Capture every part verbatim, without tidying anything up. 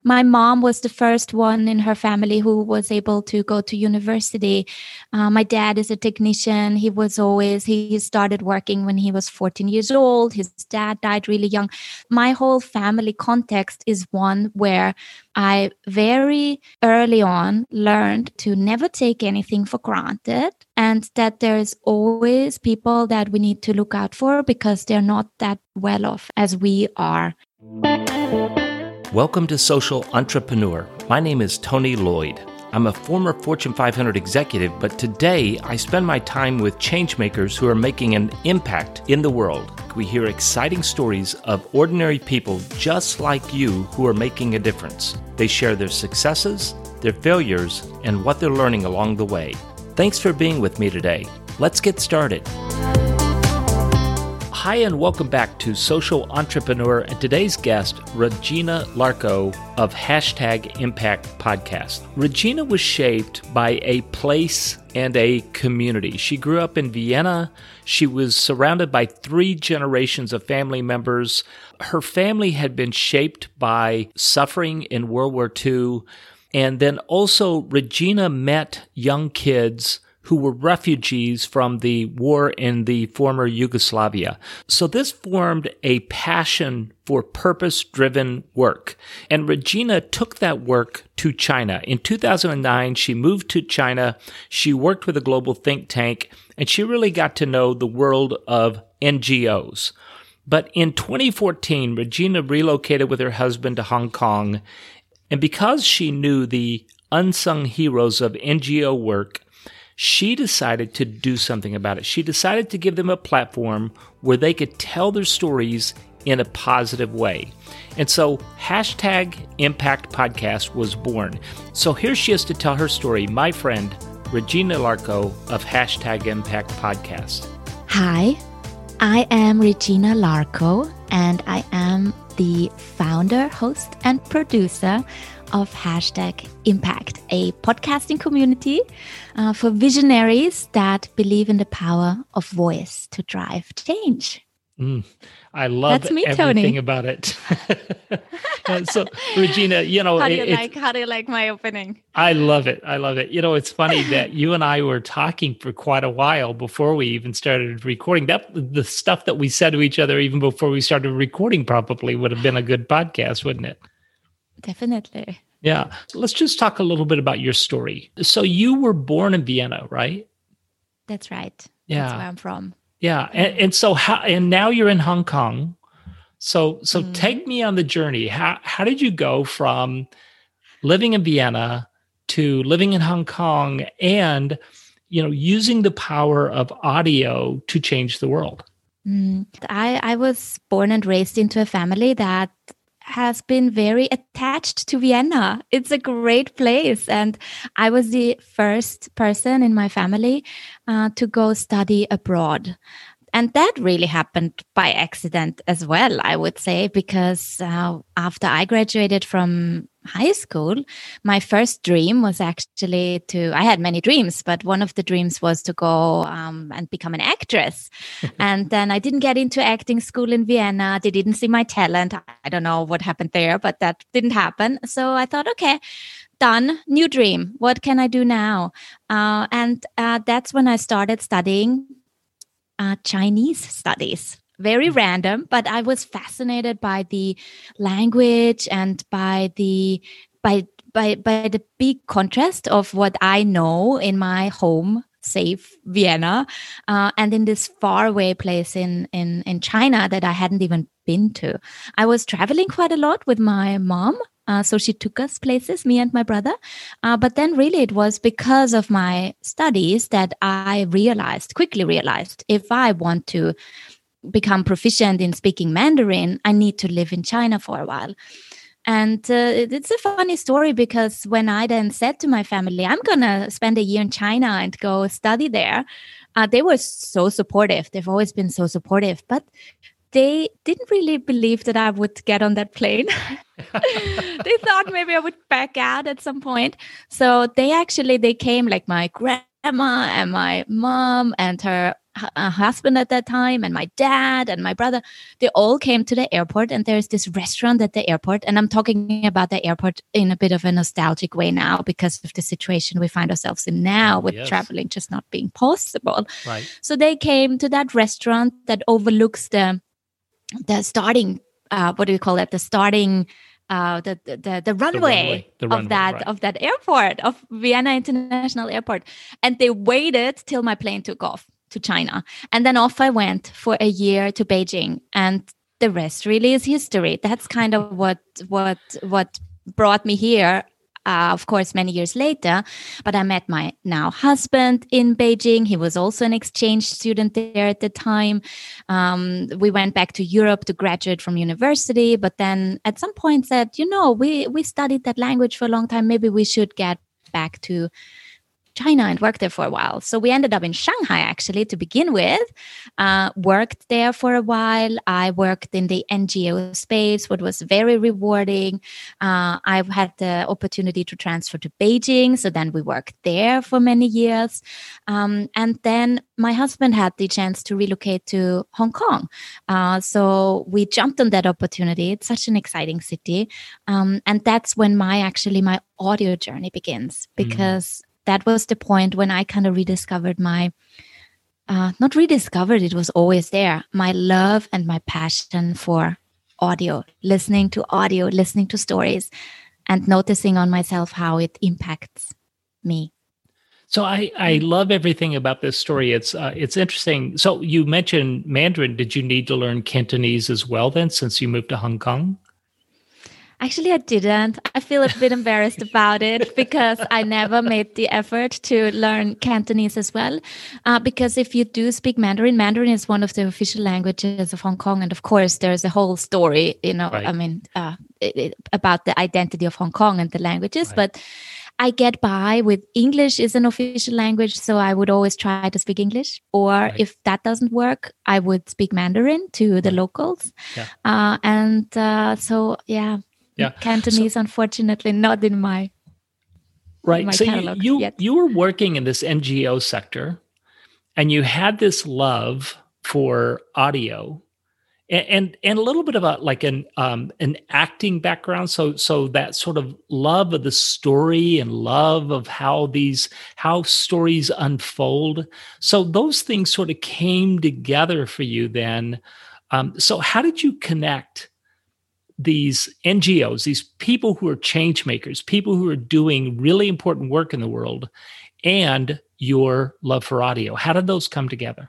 My mom was the first one in her family who was able to go to university. Uh, my dad is a technician. He was always, he started working when he was fourteen years old. His dad died really young. My whole family context is one where I very early on learned to never take anything for granted, and that there's always people that we need to look out for because they're not that well off as we are. Welcome to Social Entrepreneur. My name is Tony Lloyd. I'm a former Fortune five hundred executive, but today I spend my time with changemakers who are making an impact in the world. We hear exciting stories of ordinary people just like you who are making a difference. They share their successes, their failures, and what they're learning along the way. Thanks for being with me today. Let's get started. Hi, and welcome back to Social Entrepreneur, and today's guest, Regina Larco of Hashtag Impact Podcast. Regina was shaped by a place and a community. She grew up in Vienna. She was surrounded by three generations of family members. Her family had been shaped by suffering in World War Two, and then also Regina met young kids who were refugees from the war in the former Yugoslavia. So this formed a passion for purpose-driven work. And Regina took that work to China. In two thousand nine, she moved to China. She worked with a global think tank, and she really got to know the world of N G Os. But in twenty fourteen, Regina relocated with her husband to Hong Kong. And because she knew the unsung heroes of N G O work, she decided to do something about it. She decided to give them a platform where they could tell their stories in a positive way. And so Hashtag Impact Podcast was born. So here she is to tell her story, my friend, Regina Larco of Hashtag Impact Podcast. Hi, I am Regina Larco, and I am the founder, host, and producer of Hashtag Impact, a podcasting community uh, for visionaries that believe in the power of voice to drive change. Mm, I love That's me, everything Tony. about it. So, Regina, you know, how do you it, like? How do you like my opening? I love it. I love it. You know, it's funny that you and I were talking for quite a while before we even started recording. That the stuff that we said to each other even before we started recording probably would have been a good podcast, wouldn't it? Definitely. Yeah. So let's just talk a little bit about your story. So you were born in Vienna, right? That's right. Yeah. That's where I'm from. Yeah. And, and so how, and now you're in Hong Kong. So, so Mm. take me on the journey. How, how did you go from living in Vienna to living in Hong Kong and, you know, using the power of audio to change the world? Mm. I, I was born and raised into a family that has been very attached to Vienna. It's a great place. And I was the first person in my family uh, to go study abroad. And that really happened by accident as well, I would say, because uh, after I graduated from high school, my first dream was actually to, I had many dreams, but one of the dreams was to go um, and become an actress. And then I didn't get into acting school in Vienna. They didn't see my talent. I don't know what happened there, but that didn't happen. So I thought, okay, done, new dream. What can I do now? Uh, and uh, that's when I started studying Uh, Chinese studies. Very random, but I was fascinated by the language and by the by by by the big contrast of what I know in my home, safe Vienna, uh, and in this faraway place in in in China that I hadn't even been to. I was traveling quite a lot with my mom. Uh, so she took us places, me and my brother. Uh, but then really it was because of my studies that I realized, quickly realized, if I want to become proficient in speaking Mandarin, I need to live in China for a while. And uh, it's a funny story because when I then said to my family, I'm going to spend a year in China and go study there, uh, they were so supportive. They've always been so supportive. But they didn't really believe that I would get on that plane. They thought maybe I would back out at some point. So they actually, they came like my grandma and my mom and her uh, husband at that time and my dad and my brother, they all came to the airport, and there's this restaurant at the airport. And I'm talking about the airport in a bit of a nostalgic way now because of the situation we find ourselves in now, Oh, with yes. traveling just not being possible. Right. So they came to that restaurant that overlooks the the starting, uh, what do you call it? The starting, uh, the, the, the, the runway, runway. The of runway, that, right. of that airport, of Vienna International Airport. And they waited till my plane took off to China. And then off I went for a year to Beijing. And the rest really is history. That's kind of what, what, what brought me here. Uh, of course, many years later, but I met my now husband in Beijing. He was also an exchange student there at the time. Um, we went back to Europe to graduate from university, but then at some point said, you know, we, we studied that language for a long time. Maybe we should get back to China and worked there for a while. So we ended up in Shanghai, actually, to begin with. Uh, worked there for a while. I worked in the N G O space, what was very rewarding. Uh, I've had the opportunity to transfer to Beijing. So then we worked there for many years. Um, and then my husband had the chance to relocate to Hong Kong. Uh, so we jumped on that opportunity. It's such an exciting city. Um, and that's when my, actually, my audio journey begins, because mm. that was the point when I kind of rediscovered my, uh, not rediscovered, it was always there, my love and my passion for audio, listening to audio, listening to stories, and noticing on myself how it impacts me. So I, I love everything about this story. It's uh, it's interesting. So you mentioned Mandarin. Did you need to learn Cantonese as well then, since you moved to Hong Kong? Actually, I didn't. I feel a bit embarrassed about it because I never made the effort to learn Cantonese as well. Uh, because if you do speak Mandarin, Mandarin is one of the official languages of Hong Kong. And of course, there's a whole story, you know, right. I mean, uh, it, it, about the identity of Hong Kong and the languages. Right. But I get by with English is an official language. So I would always try to speak English. Or right. if that doesn't work, I would speak Mandarin to the right. locals. Yeah. Uh, and uh, so, yeah. Yeah. Cantonese, so, unfortunately, not in my right. In my so catalog you yet. you were working in this N G O sector, and you had this love for audio, and and, and a little bit about like an um, an acting background. So so that sort of love of the story and love of how these how stories unfold. So those things sort of came together for you then. Um, so how did you connect these N G Os, these people who are change makers, people who are doing really important work in the world, and your love for audio? How did those come together?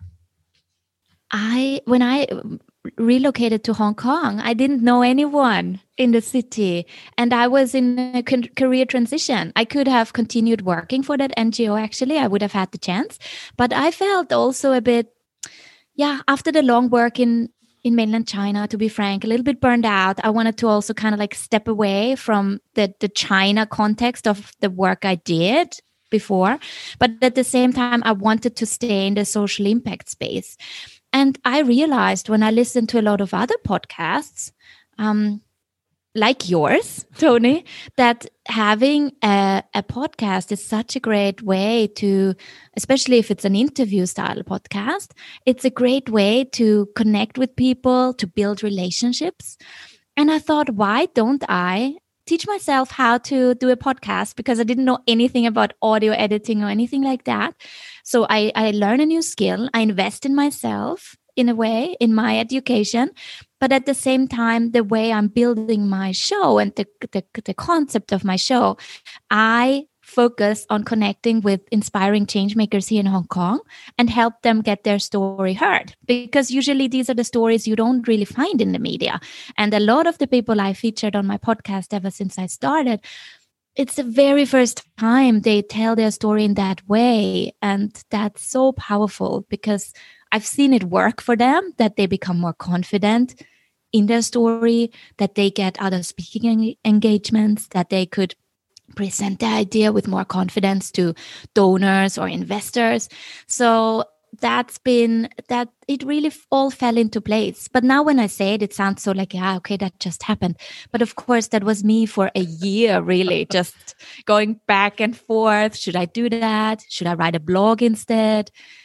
I, when I relocated to Hong Kong, I didn't know anyone in the city, and I was in a career transition. I could have continued working for that N G O, actually. I would have had the chance, but I felt also a bit, yeah, after the long work in in mainland China, to be frank, a little bit burned out. I wanted to also kind of like step away from the, the China context of the work I did before. But at the same time, I wanted to stay in the social impact space. And I realized when I listened to a lot of other podcasts, um, like yours, Tony, that having a, a podcast is such a great way to, especially if it's an interview style podcast, it's a great way to connect with people, to build relationships. And I thought, why don't I teach myself how to do a podcast? Because I didn't know anything about audio editing or anything like that. So I, I learn a new skill. I invest in myself in a way, in my education. But at the same time, the way I'm building my show and the, the, the concept of my show, I focus on connecting with inspiring change makers here in Hong Kong and help them get their story heard. Because usually these are the stories you don't really find in the media. And a lot of the people I featured on my podcast ever since I started, it's the very first time they tell their story in that way. And that's so powerful because I've seen it work for them, that they become more confident in their story, that they get other speaking en- engagements, that they could present the idea with more confidence to donors or investors. So that's been, that it really f- all fell into place. But now when I say it, it sounds so like, yeah, okay, that just happened. But of course, that was me for a year, really, just going back and forth. Should I do that? Should I write a blog instead?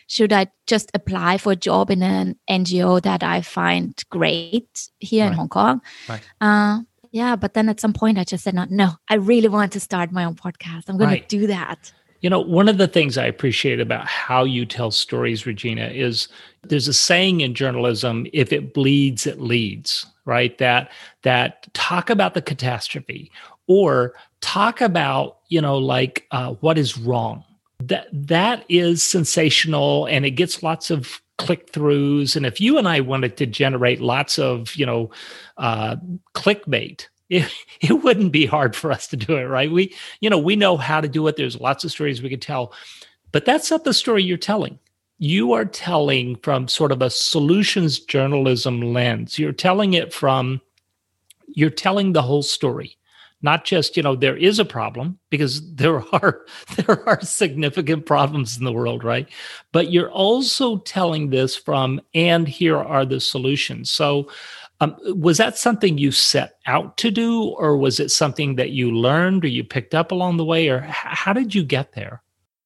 should I just apply for a job in an N G O that I find great here Right. in Hong Kong? Right. Uh, yeah, but then at some point I just said, no, no, I really want to start my own podcast. I'm going Right. to do that. You know, one of the things I appreciate about how you tell stories, Regina, is there's a saying in journalism, if it bleeds, it leads, right? That that talk about the catastrophe or talk about, you know, like uh, what is wrong. That that is sensational and it gets lots of click-throughs. And if you and I wanted to generate lots of, you know, uh, clickbait, It, it wouldn't be hard for us to do it, right? We, you know, we know how to do it. There's lots of stories we could tell, but that's not the story you're telling. You are telling from sort of a solutions journalism lens. You're telling it from, you're telling the whole story, not just, you know, there is a problem, because there are, there are significant problems in the world, right? But you're also telling this from, and here are the solutions. So, Um, was that something you set out to do, or was it something that you learned or you picked up along the way, or h- how did you get there?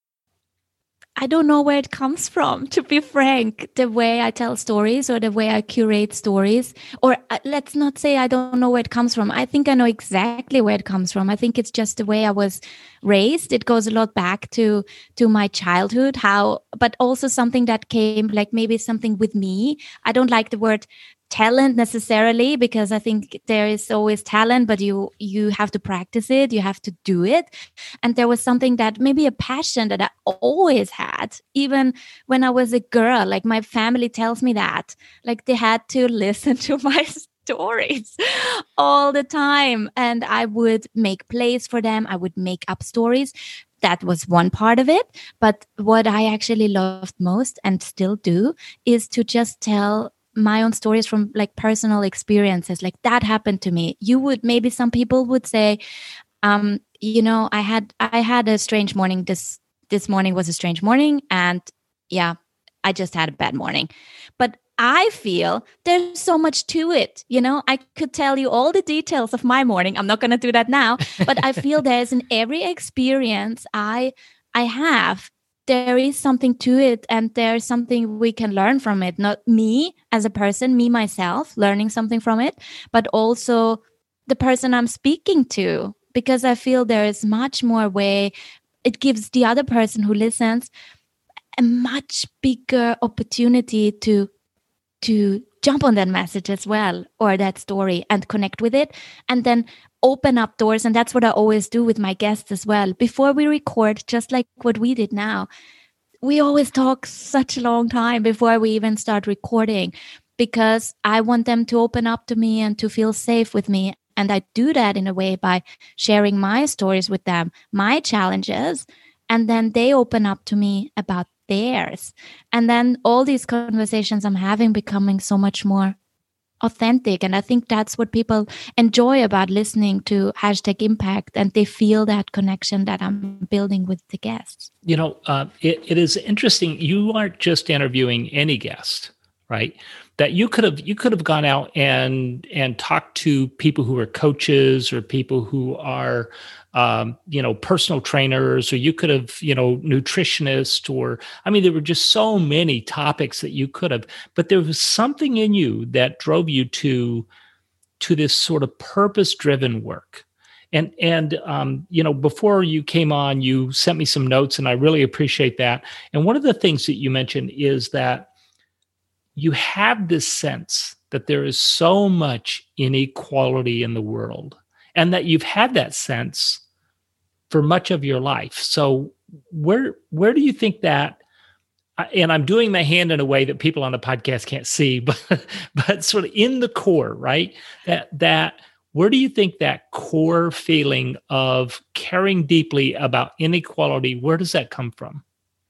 I don't know where it comes from, to be frank, the way I tell stories or the way I curate stories. Or uh, let's not say I don't know where it comes from. I think I know exactly where it comes from. I think it's just the way I was raised. It goes a lot back to to my childhood, how, but also something that came, like maybe something with me. I don't like the word talent necessarily, because I think there is always talent, but you you have to practice it, you have to do it. And there was something that maybe a passion that I always had, even when I was a girl. Like my family tells me that, like they had to listen to my stories all the time, and I would make plays for them, I would make up stories. That was one part of it. But what I actually loved most and still do is to just tell my own stories from like personal experiences. Like that happened to me. You would, maybe some people would say, um, you know, I had, I had a strange morning. This, this morning was a strange morning. And yeah, I just had a bad morning. But I feel there's so much to it. You know, I could tell you all the details of my morning. I'm not going to do that now, but I feel there's in every experience I, I have, there is something to it, and there's something we can learn from it. Not me as a person, me myself, learning something from it, but also the person I'm speaking to, because I feel there is much more way. It gives the other person who listens a much bigger opportunity to to jump on that message as well, or that story, and connect with it, and then open up doors. And that's what I always do with my guests as well. Before we record, just like what we did now, we always talk such a long time before we even start recording, because I want them to open up to me and to feel safe with me. And I do that in a way by sharing my stories with them, my challenges, and then they open up to me about theirs. And then all these conversations I'm having becoming so much more authentic. And I think that's what people enjoy about listening to Hashtag Impact, and they feel that connection that I'm building with the guests. You know, uh, it, it is interesting. You aren't just interviewing any guest, right? That you could have you could have gone out and and talked to people who are coaches or people who are um, you know, personal trainers, or you could have, you know, nutritionists, or, I mean, there were just so many topics that you could have, but there was something in you that drove you to, to this sort of purpose-driven work. And, and, um, you know, before you came on, you sent me some notes, and I really appreciate that. And one of the things that you mentioned is that you have this sense that there is so much inequality in the world, and that you've had that sense for much of your life. So where where do you think that, and I'm doing my hand in a way that people on the podcast can't see, but but sort of in the core, right? That that where do you think that core feeling of caring deeply about inequality, where does that come from?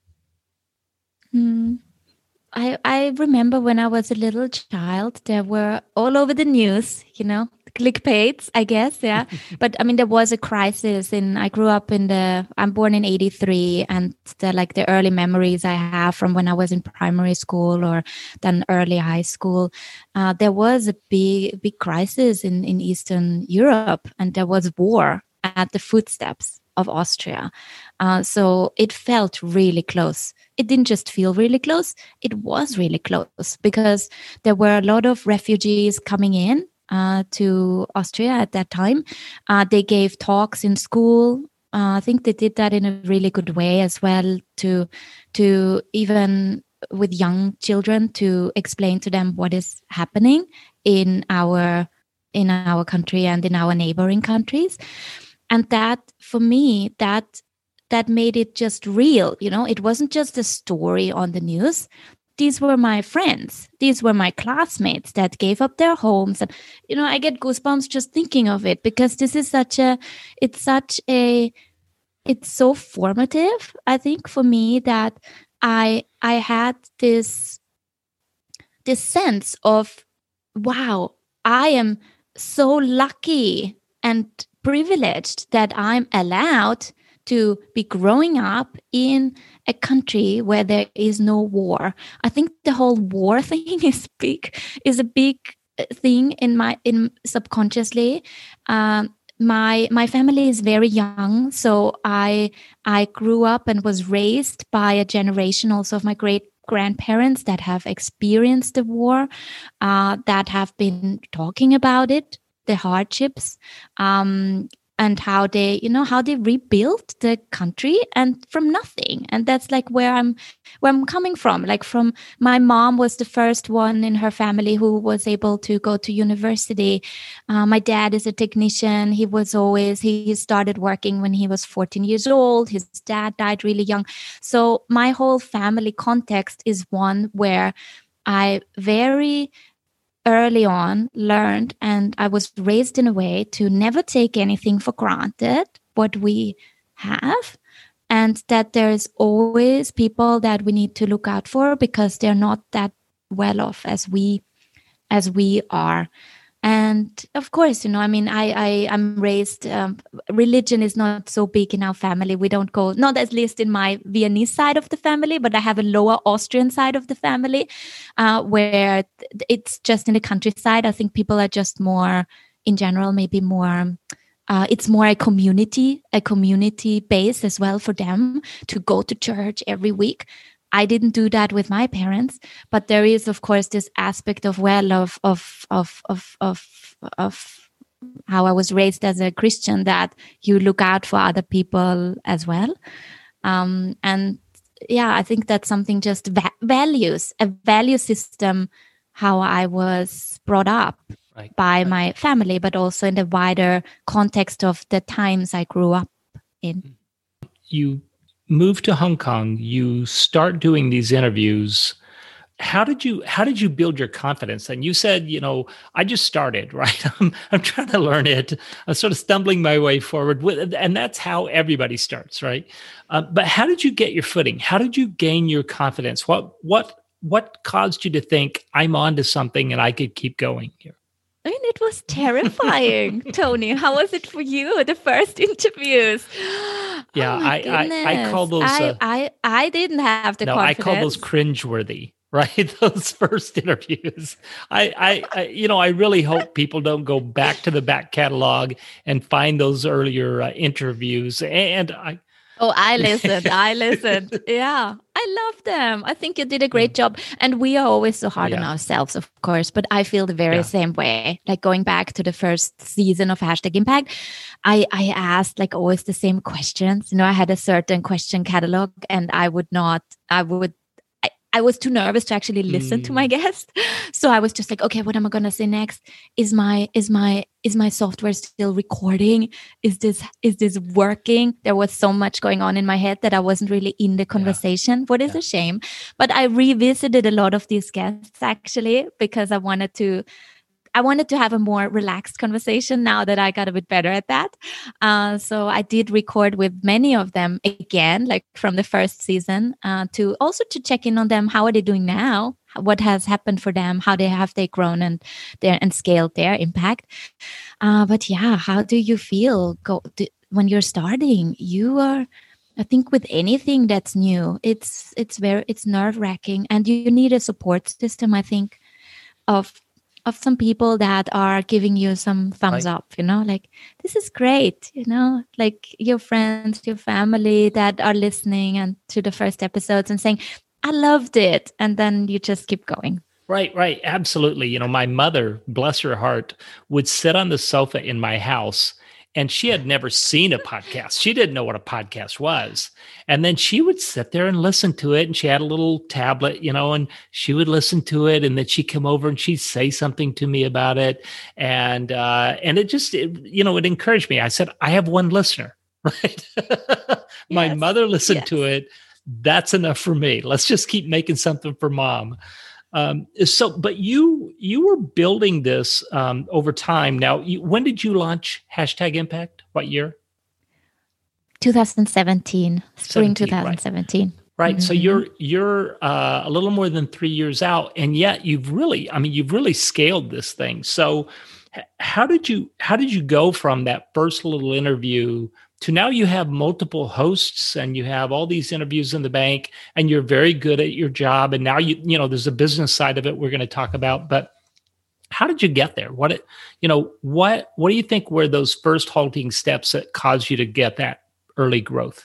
Mm. I, I remember when I was a little child, there were all over the news, you know, clickbaits, I guess. Yeah. But I mean, there was a crisis in, I grew up in the, I'm born in eighty-three, and the, like the early memories I have from when I was in primary school or then early high school, uh, there was a big, big crisis in, in Eastern Europe, and there was war. at the footsteps of Austria. Uh, so it felt really close. It didn't just feel really close, it was really close because there were a lot of refugees coming in uh, to Austria at that time. Uh, they gave talks in school. Uh, I think they did that in a really good way as well, to to even with young children, to explain to them what is happening in our in our country and in our neighboring countries. And that, for me, that that made it just real. You know, it wasn't just a story on the news. These were my friends. These were my classmates that gave up their homes. And, you know, I get goosebumps just thinking of it, because this is such a, it's such a, it's so formative, I think, for me, that I, I had this, this sense of, wow, I am so lucky and privileged that I'm allowed to be growing up in a country where there is no war. I think the whole war thing is big, is a big thing in my in subconsciously. Um, my my family is very young, so I I grew up and was raised by a generation also of my great grandparents that have experienced the war, uh, that have been talking about it, the hardships, um, and how they, you know, how they rebuilt the country and from nothing. And that's like where I'm, where I'm coming from. Like from my mom was the first one in her family who was able to go to university. Uh, my dad is a technician. He was always, he started working when he was fourteen years old. His dad died really young. So my whole family context is one where I very early on learned, and I was raised in a way to never take anything for granted, what we have, and that there's always people that we need to look out for because they're not that well off as we as we are. And of course, you know, I mean, I, I, I'm raised, um, religion is not so big in our family. We don't go, not at least in my Viennese side of the family, but I have a lower Austrian side of the family, uh, where it's just in the countryside. I think people are just more, in general, maybe more, uh, it's more a community, a community base as well for them to go to church every week. I didn't do that with my parents, but there is, of course, this aspect of well of of of of of of how I was raised as a Christian, that you look out for other people as well, um, and yeah, I think that's something just va- values a value system, how I was brought up right. by right. my family, but also in the wider context of the times I grew up in. You move to Hong Kong, you start doing these interviews. How did you how did you build your confidence? And you said, you know, I just started, right? I'm, I'm trying to learn it. I'm sort of stumbling my way forward with, and that's how everybody starts, right? Uh, but how did you get your footing? How did you gain your confidence? What what what caused you to think I'm onto something and I could keep going here? I mean, it was terrifying, Tony. How was it for you, the first interviews? Yeah, oh I, I I call those. I, Uh, I I didn't have the no, confidence. I call those cringeworthy, right? Those first interviews. I, I, I, you know, I really hope people don't go back to the back catalog and find those earlier uh, interviews. And I. Oh, I listened. I listened. Yeah, I love them. I think you did a great job. And we are always so hard yeah. on ourselves, of course. But I feel the very yeah. same way. Like going back to the first season of Hashtag Impact, I, I asked like always the same questions. You know, I had a certain question catalog, and I would not, I would, I, I was too nervous to actually listen mm. to my guest. So I was just like, okay, what am I going to say next? Is my, is my, is my software still recording? Is this, is this working? There was so much going on in my head that I wasn't really in the conversation. Yeah. What is yeah. a shame. But I revisited a lot of these guests actually, because I wanted to, I wanted to have a more relaxed conversation now that I got a bit better at that. Uh, so I did record with many of them again, like from the first season, uh, to also to check in on them. How are they doing now? What has happened for them? How they have they grown and their and scaled their impact? Uh, but yeah, how do you feel go, do, when you're starting? You are, I think, with anything that's new, it's it's very it's nerve wracking, and you need a support system. I think of of some people that are giving you some thumbs Right. up, you know, like, this is great, you know, like your friends, your family that are listening and to the first episodes and saying, I loved it. And then you just keep going. Right, right. Absolutely. You know, my mother, bless her heart, would sit on the sofa in my house, and she had never seen a podcast. She didn't know what a podcast was. And then she would sit there and listen to it. And she had a little tablet, you know, and she would listen to it. And then she'd come over and she'd say something to me about it. And, uh, and it just, it, you know, it encouraged me. I said, I have one listener, right? My Yes, mother listened yes. to it. That's enough for me. Let's just keep making something for mom. Um, so, but you you were building this um, over time. Now, you, when did you launch Hashtag Impact? What year? twenty seventeen, spring seventeen, twenty seventeen. Right. Mm-hmm. So you're you're uh, a little more than three years out, and yet you've really, I mean, you've really scaled this thing. So, h- how did you how did you go from that first little interview to now you have multiple hosts and you have all these interviews in the bank, and you're very good at your job, and now you you know there's a business side of it we're going to talk about, but how did you get there? What it, you know what what do you think were those first halting steps that caused you to get that early growth?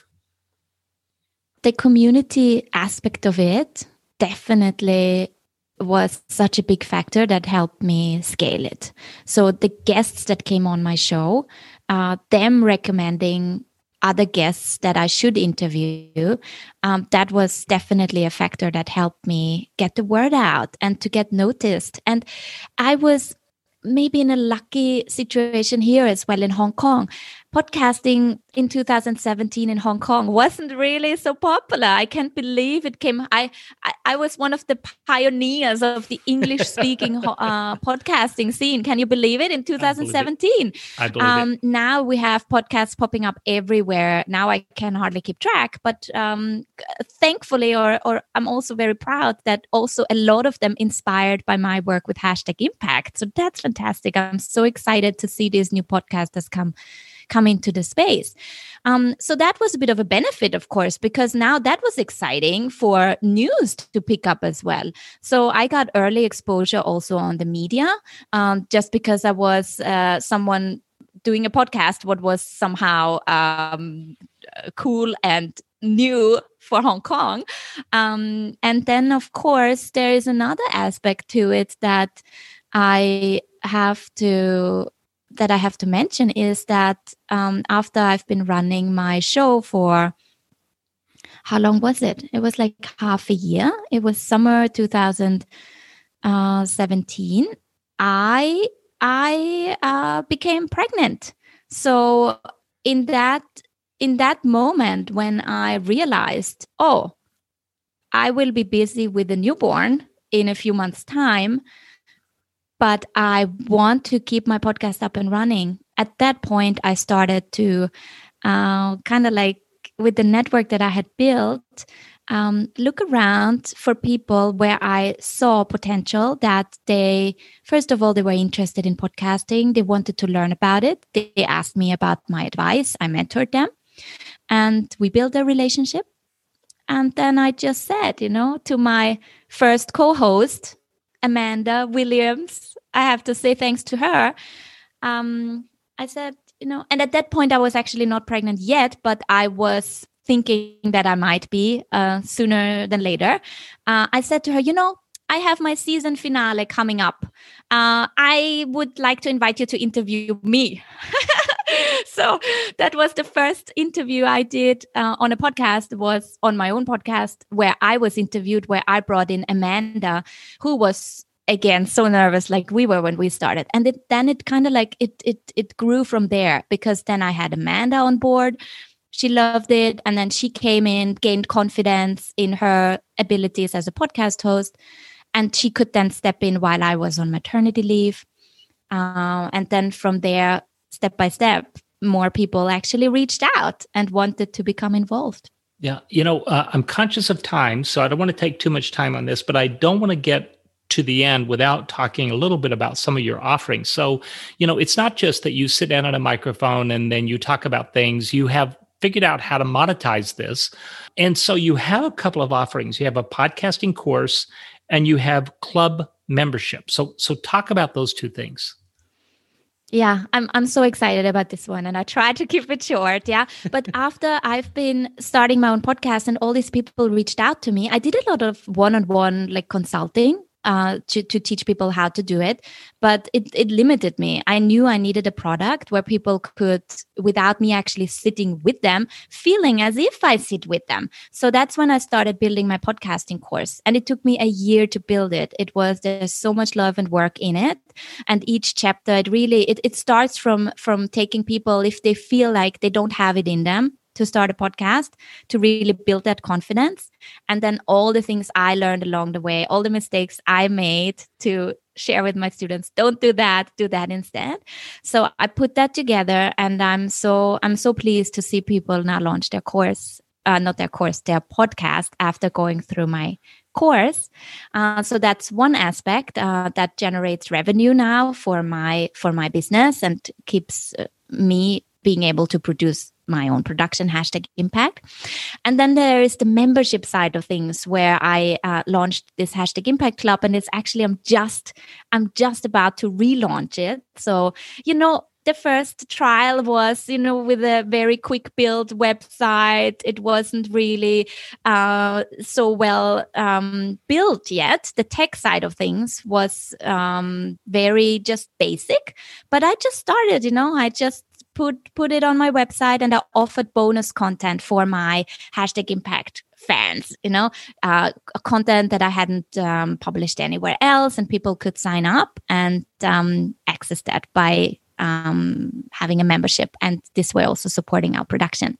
The community aspect of it definitely was such a big factor that helped me scale it. So the guests that came on my show, uh, them recommending other guests that I should interview, um, that was definitely a factor that helped me get the word out and to get noticed. And I was maybe in a lucky situation here as well in Hong Kong. Podcasting in two thousand seventeen in Hong Kong wasn't really so popular. I can't believe it came. I I, I was one of the pioneers of the English-speaking uh, podcasting scene. Can you believe it? In two thousand seventeen. I believe it. I believe um, it. Now we have podcasts popping up everywhere. Now I can hardly keep track, but um, thankfully, or or I'm also very proud that also a lot of them inspired by my work with Hashtag Impact. So that's fantastic. I'm so excited to see these new podcasters come. come into the space. Um, so that was a bit of a benefit, of course, because now that was exciting for news to pick up as well. So I got early exposure also on the media, um, just because I was uh, someone doing a podcast, what was somehow um, cool and new for Hong Kong. Um, and then, of course, there is another aspect to it that I have to that I have to mention is that um, after I've been running my show for, how long was it? It was like half a year. It was summer two thousand seventeen. I I uh, became pregnant. So in that in that moment when I realized, oh, I will be busy with the newborn in a few months' time, but I want to keep my podcast up and running. At that point, I started to uh, kind of like with the network that I had built, um, look around for people where I saw potential that they, first of all, they were interested in podcasting. They wanted to learn about it. They asked me about my advice. I mentored them and we built a relationship. And then I just said, you know, to my first co-host, Amanda Williams, I have to say thanks to her. Um, I said, you know, and at that point I was actually not pregnant yet, but I was thinking that I might be uh, sooner than later. Uh, I said to her, you know, I have my season finale coming up. Uh, I would like to invite you to interview me. So that was the first interview I did uh, on a podcast, was on my own podcast where I was interviewed, where I brought in Amanda, who was, again, so nervous like we were when we started. And it, then it kind of like, it, it, it grew from there, because then I had Amanda on board. She loved it. And then she came in, gained confidence in her abilities as a podcast host. And she could then step in while I was on maternity leave. Uh, and then from there, step by step, more people actually reached out and wanted to become involved. Yeah. You know, uh, I'm conscious of time, so I don't want to take too much time on this, but I don't want to get to the end without talking a little bit about some of your offerings. So, you know, it's not just that you sit down on a microphone and then you talk about things. You have figured out how to monetize this. And so you have a couple of offerings. You have a podcasting course and you have club membership. So, so talk about those two things. Yeah, I'm I'm so excited about this one, and I try to keep it short. Yeah, but after I've been starting my own podcast, and all these people reached out to me, I did a lot of one-on-one like consulting uh, to to teach people how to do it, but it it limited me. I knew I needed a product where people could, without me actually sitting with them, feeling as if I sit with them. So that's when I started building my podcasting course, and it took me a year to build it. It was there's so much love and work in it. And each chapter, it really, it, it starts from, from taking people, if they feel like they don't have it in them to start a podcast, to really build that confidence. And then all the things I learned along the way, all the mistakes I made, to share with my students. Don't do that, do that instead. So I put that together, and I'm so, I'm so pleased to see people now launch their course, uh, not their course, their podcast after going through my course. Uh, so that's one aspect uh, that generates revenue now for my for my business, and keeps uh, me being able to produce my own production, hashtag impact. And then there is the membership side of things, where I uh, launched this hashtag impact club, and it's actually I'm just I'm just about to relaunch it. So you know. The first trial was, you know, with a very quick build website. It wasn't really uh, so well um, built yet. The tech side of things was um, very just basic. But I just started, you know, I just put put it on my website, and I offered bonus content for my hashtag impact fans, you know, uh, content that I hadn't um, published anywhere else, and people could sign up and um, access that by Um, having a membership, and this way also supporting our production.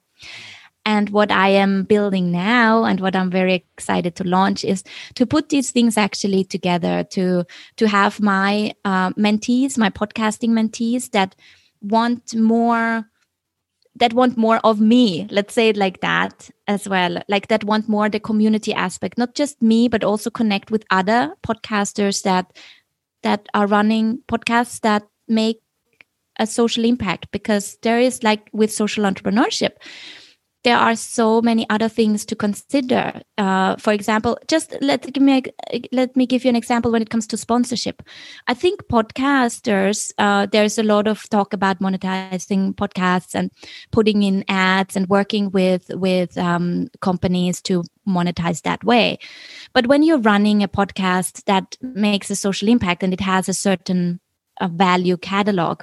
And what I am building now, and what I'm very excited to launch, is to put these things actually together, to to have my uh, mentees, my podcasting mentees that want more, that want more of me, let's say it like that as well, like that want more the community aspect, not just me, but also connect with other podcasters that that are running podcasts that make a social impact. Because there is, like with social entrepreneurship, there are so many other things to consider. Uh, for example, just let give me let me give you an example when it comes to sponsorship. I think podcasters, uh, there's a lot of talk about monetizing podcasts and putting in ads and working with with um, companies to monetize that way. But when you're running a podcast that makes a social impact, and it has a certain uh, value catalog,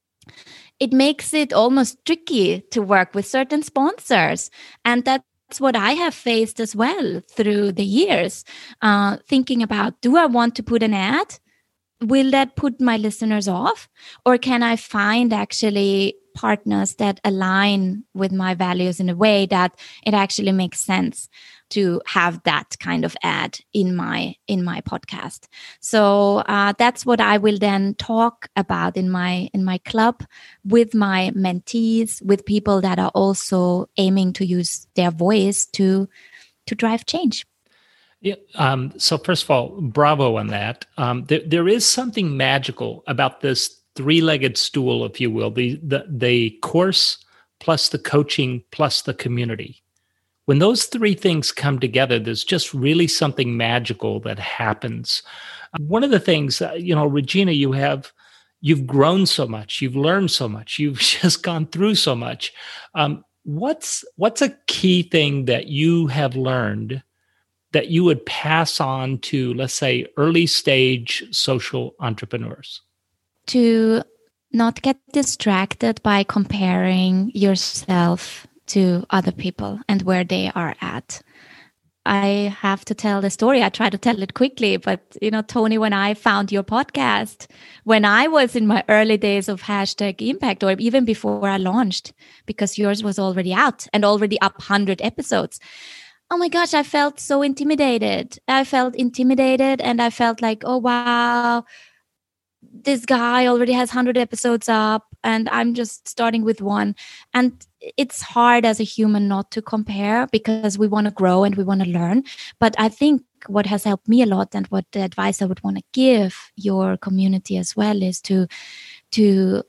it makes it almost tricky to work with certain sponsors. And that's what I have faced as well through the years, uh, thinking about, do I want to put an ad? Will that put my listeners off? Or can I find actually partners that align with my values in a way that it actually makes sense to have that kind of ad in my in my podcast? So uh, that's what I will then talk about in my in my club with my mentees, with people that are also aiming to use their voice to to drive change. Yeah. Um, so first of all, bravo on that. Um, there, there is something magical about this three-legged stool, if you will, the, the the course plus the coaching plus the community. When those three things come together, there's just really something magical that happens. One of the things, uh, you know, Regina, you have, you've grown so much, you've learned so much, you've just gone through so much. Um, what's what's a key thing that you have learned that you would pass on to, let's say, early stage social entrepreneurs? To not get distracted by comparing yourself to other people and where they are at. I have to tell the story. I try to tell it quickly, but you know, Tony, when I found your podcast, when I was in my early days of hashtag impact, or even before I launched, because yours was already out and already up one hundred episodes. Oh my gosh, I felt so intimidated. I felt intimidated and I felt like, oh, wow, this guy already has one hundred episodes up and I'm just starting with one. And it's hard as a human not to compare, because we want to grow and we want to learn. But I think what has helped me a lot, and what the advice I would want to give your community as well, is to to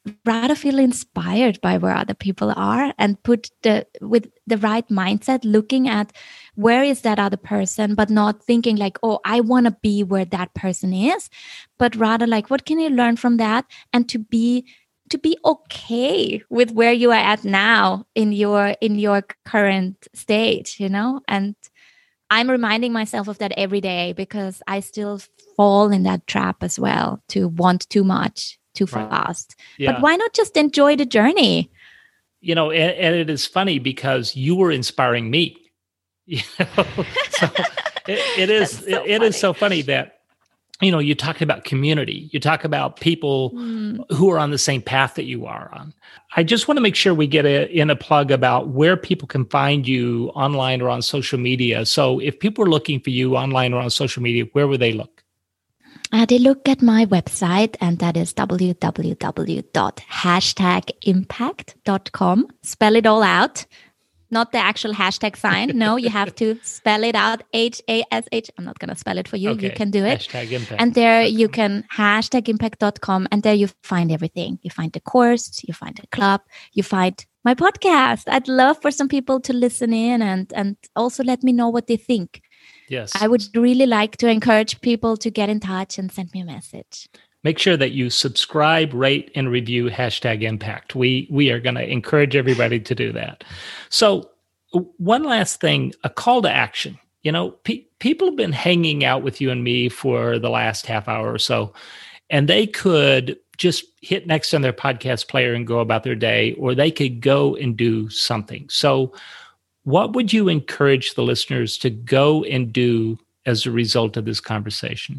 rather feel inspired by where other people are and put the with the right mindset, looking at where is that other person, but not thinking like, oh, I want to be where that person is, but rather like, what can you learn from that? And to be to be okay with where you are at now in your in your current stage, you know? And I'm reminding myself of that every day, because I still fall in that trap as well, to want too much too right. fast. Yeah. But why not just enjoy the journey? You know, and, and it is funny because you were inspiring me. You know, so it, it is so it, it is so funny that, you know, you talk about community, you talk about people mm. who are on the same path that you are on. I just want to make sure we get a, in a plug about where people can find you online or on social media. So if people are looking for you online or on social media, where would they look? Uh, they look at my website, and that is w w w dot hashtag impact dot com. Spell it all out. Not the actual hashtag sign. No, you have to spell it out. H A S H. I'm not going to spell it for you. Okay. You can do it. Hashtag impact. And there you can hashtag impact dot com. And there you find everything. You find the course, you find the club, you find my podcast. I'd love for some people to listen in and, and also let me know what they think. Yes. I would really like to encourage people to get in touch and send me a message. Make sure that you subscribe, rate, and review hashtag impact. We we are going to encourage everybody to do that. So one last thing, a call to action. You know, pe- people have been hanging out with you and me for the last half hour or so, and they could just hit next on their podcast player and go about their day, or they could go and do something. So what would you encourage the listeners to go and do as a result of this conversation?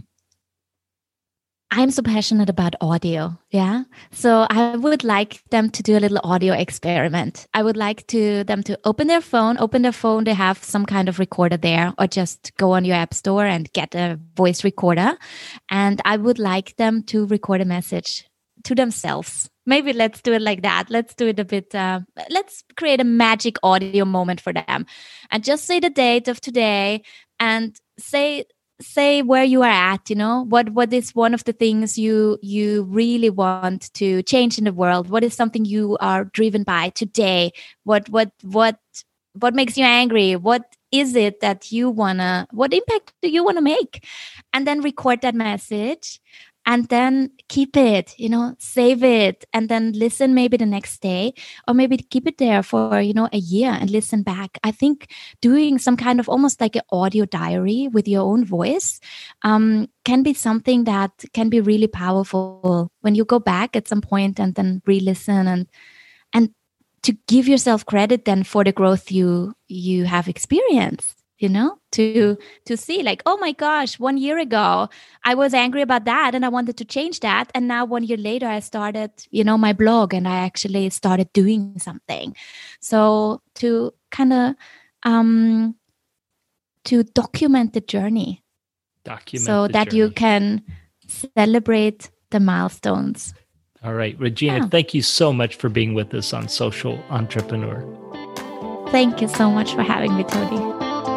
I'm so passionate about audio. Yeah. So I would like them to do a little audio experiment. I would like to them to open their phone, open their phone. They have some kind of recorder there, or just go on your app store and get a voice recorder. And I would like them to record a message to themselves. Maybe let's do it like that. Let's do it a bit. Uh, let's create a magic audio moment for them, and just say the date of today and say say where you are at, you know, what, what is one of the things you, you really want to change in the world? What is something you are driven by today? What, what, what, what makes you angry? What is it that you wanna, what impact do you want to make? And then record that message. And then keep it, you know, save it, and then listen maybe the next day, or maybe keep it there for, you know, a year and listen back. I think doing some kind of almost like an audio diary with your own voice um, can be something that can be really powerful when you go back at some point and then re-listen and and to give yourself credit then for the growth you you have experienced. You know, to to see like, oh my gosh, one year ago, I was angry about that and I wanted to change that. And now one year later, I started, you know, my blog and I actually started doing something. So to kind of um, to document the journey. Document so the that journey. You can celebrate the milestones. All right, Regina, yeah. Thank you so much for being with us on Social Entrepreneur. Thank you so much for having me, Tony.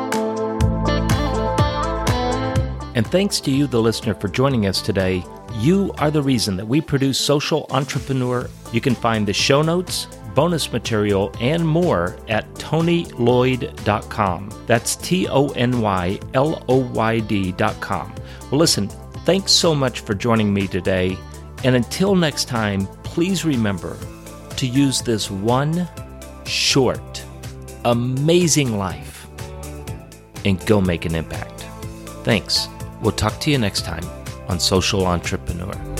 And thanks to you, the listener, for joining us today. You are the reason that we produce Social Entrepreneur. You can find the show notes, bonus material, and more at tony loyd dot com. That's T O N Y L O Y D dot com. Well, listen, thanks so much for joining me today. And until next time, please remember to use this one short, amazing life and go make an impact. Thanks. We'll talk to you next time on Social Entrepreneur.